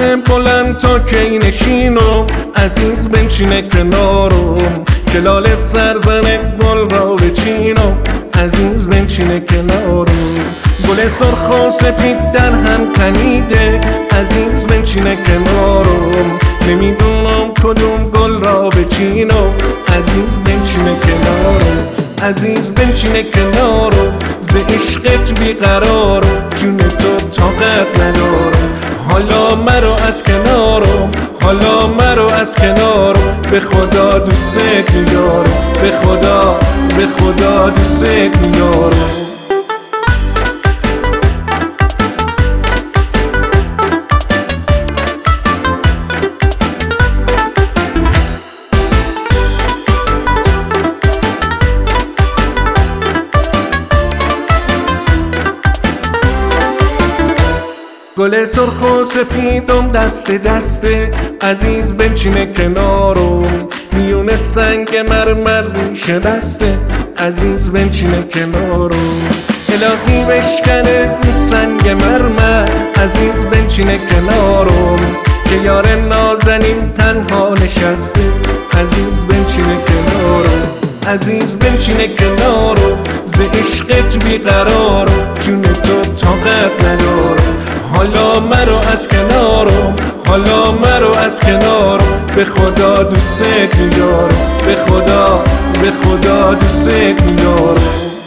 بلند تا کی نشینم، عزیز بنشینه کنارم، کلال سرزن گل را بچینم، عزیز بنشینه کنارم. گل سرخ و سپید در هم تنیده، عزیز بنشینه کنارم، نمیدونم کدوم گل را بچینم، عزیز بنشینه کنارم. عزیز بنشینه کنارم، ز عشقت بیقرارم، جون تو طاقت ندارم، حالا مرو از کنارم، حالا مرو از کنارم، به خدا دوست می‌دارم، به خدا دوست می‌دارم. گل سرخ و سپیدم دست دسته، عزیز بنشینه کنارم، میون سنگ مرمر ریشه بسته، عزیز بنشینه کنارم. الهی بشکنه این سنگ مرمر، عزیز بنشینه کنارم، که یار نازنین تنها نشسته، عزیز بنشینه کنارم. عزیز بنشینه کنارم، ز عشقت بیقرارم، جون تو طاقت ندارم، حالا مرو از کنارم، حالا مرو از کنارم، به خدا دوست می‌دارم، به خدا دوست می‌دارم.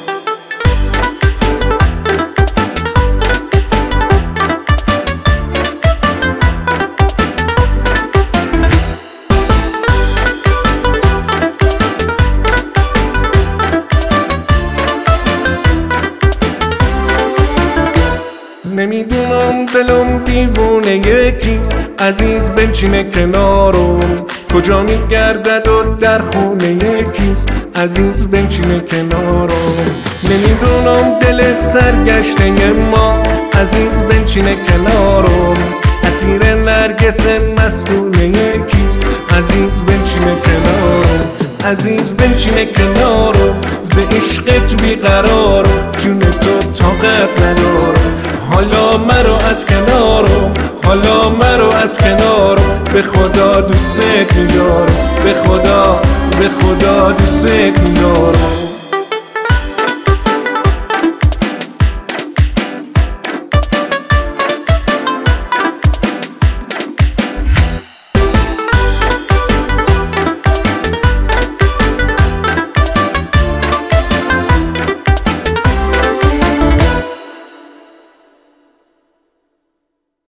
نمیدونم دلم دیوونه یکیست، عزیز بنشینه کنارم، کجا میگردد و در خونه یکیست، عزیز بنشینه کنارم. نمیدونم دل سرگشته ما، عزیز بنشینه کنارم، اسیر نرگس مستونه یکیست، عزیز بنشینه کنارم. عزیز بنشینه کنارم، ز عشقت بیقرارم، جون تو طاقت ندارم، حالا مرو از کنارم، حالا مرو از کنارم، به خدا دوست می‌دارم، به خدا دوست می‌دارم.